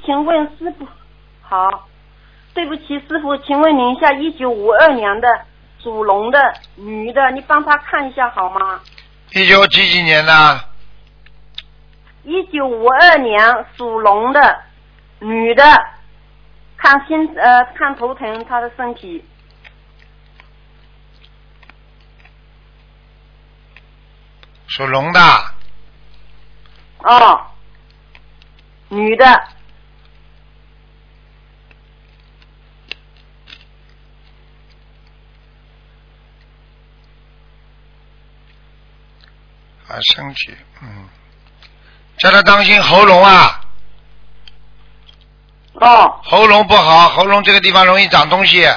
请问师傅，好，对不起师傅，请问您一下，1952年的属龙的女的，你帮她看一下好吗 19几年的 ？1952年属龙的女的，看头疼，她的身体。 属龙的。 哦，女的。 身体，叫他当心喉咙啊。 哦。 喉咙不好，喉咙这个地方容易长东西。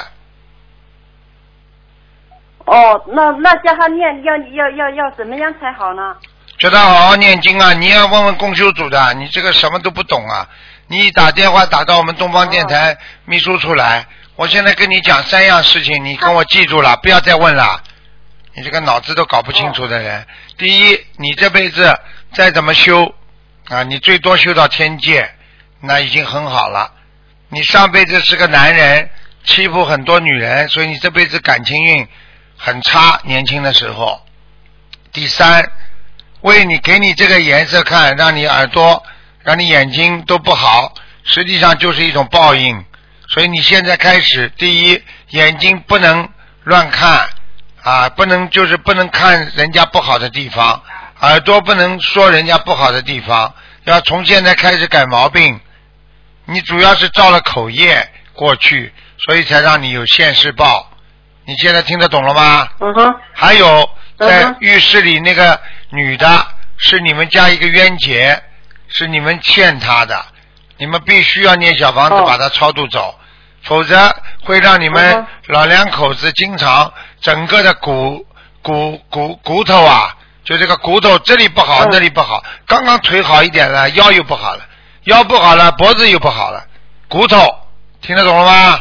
哦，那叫他念要怎么样才好呢？ 叫他好好念经啊！你要问问共修组的，你这个什么都不懂啊！你打电话打到我们东方电台秘书处来，我现在跟你讲3样事情，你跟我记住了，不要再问了。你这个脑子都搞不清楚的人，第一，你这辈子再怎么修啊，你最多修到天界，那已经很好了。你上辈子是个男人，欺负很多女人，所以你这辈子感情运很差，年轻的时候。第三，给你这个颜色看，让你耳朵让你眼睛都不好，实际上就是一种报应。所以你现在开始，第一，眼睛不能乱看啊，不能看人家不好的地方，耳朵不能说人家不好的地方，要从现在开始改毛病。你主要是造了口业过去，所以才让你有现世报。你现在听得懂了吗？还有在浴室里那个女的是你们家一个冤结，是你们欠她的，你们必须要念小房子把她超度走，否则会让你们老两口子经常整个的骨头啊，就这个骨头这里不好那里不好，刚刚腿好一点了，腰又不好了，腰不好了，脖子又不好了，骨头听得懂了吗？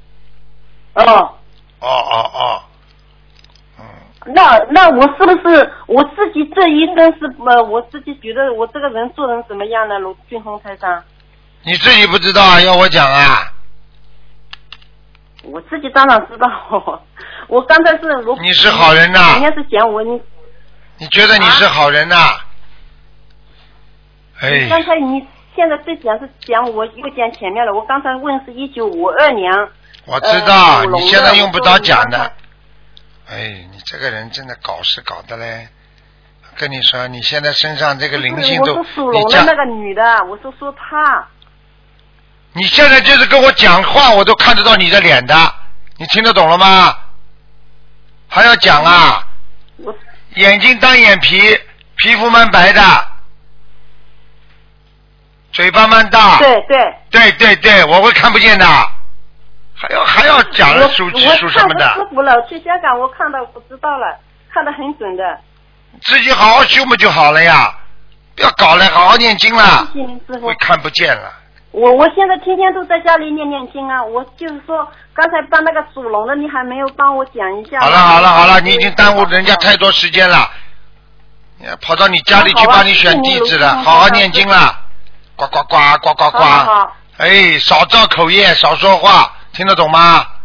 那我是不是我自己这一生是我自己觉得我这个人做人怎么样呢？卢俊宏台长， 你自己不知道啊，要我讲啊？ 我自己当然知道，我刚才是你是好人呐， 人家是讲我你觉得你是好人呐？哎， 刚才你现在对讲是讲我又讲前面了，我刚才问是1952年。 我知道，你现在用不着讲的。哎，你这个人真的搞事搞的嘞！跟你说，你现在身上这个灵性都…… 我是属龙的那个女的，我是说她。 你现在就是跟我讲话，我都看得到你的脸的，你听得懂了吗？还要讲啊？眼睛单眼皮，皮肤蛮白的，嘴巴蛮大。对，我会看不见的。还要讲属什么的？ 我师傅了，去香港我看到我知道了，看得很准的。 自己好好修嘛就好了呀，不要搞了，好好念经了。 谢谢您师傅。 会看不见了。 我现在天天都在家里念经啊，我就是说刚才帮那个属龙的，你还没有帮我讲一下。 好了，你已经耽误人家太多时间了，跑到你家里去帮你选地址了，好好念经了，呱呱呱呱呱呱。哎，少造口业，少说话。听得懂吗？